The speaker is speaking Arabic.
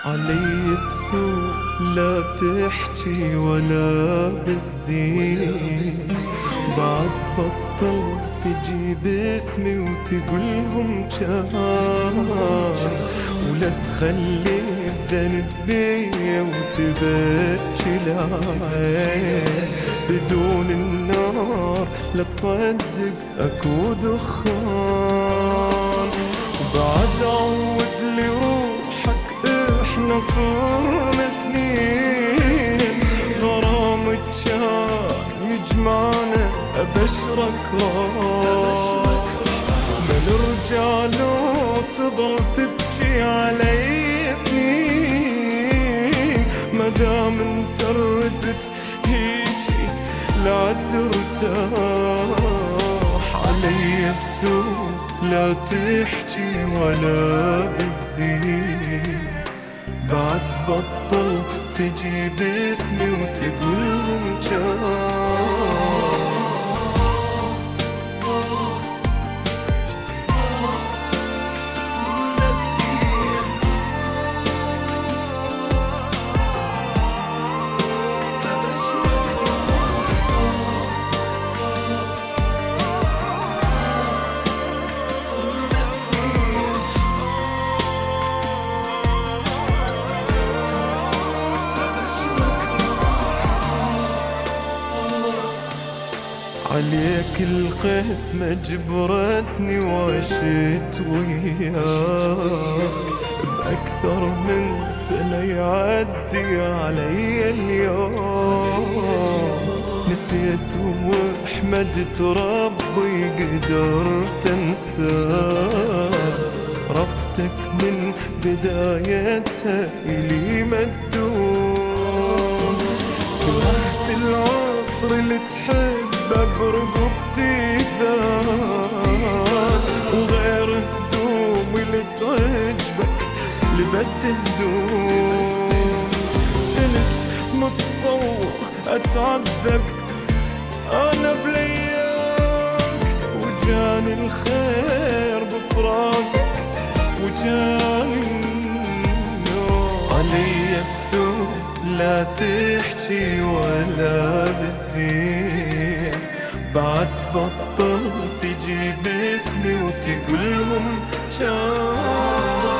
علي بسوء لا تحكي ولا بالزين، بعد بطل تجي باسمي وتقولهم كان، ولا تخلي الذنب بيا وتبكي العين. بدون النار لا تصدق اكو دخان، وبعد عود لي روحك احنا صرنا اثنين، غرامك كان يجمعنا ابشرك ما نرجع لو تضل تبكي علي سنين، مدام انت ردت هيجي لا ترتاح. علي بسوء لا تحكي ولا بالزين، بعد بطل تجي باسمي وتقولهم كان. عليك القسمة جبرتني وعشت وياك، بأكثر من سنة يعدي علي اليوم، نسيت وحمدت ربي قدرت انساك، رفتك من بدايتها إلي مدون، كرهت العطر اللي تحب برقبتي ذاب، وغير هدومي اللي تعجبك لبست هدوم، كنت متصور اتعذب انا بلياك، وجاني الخير بفراقك وجاني النور. علي بسوء لا تحكي ولا بالزين، بعد بطل تجي باسمي وتقولهم كان.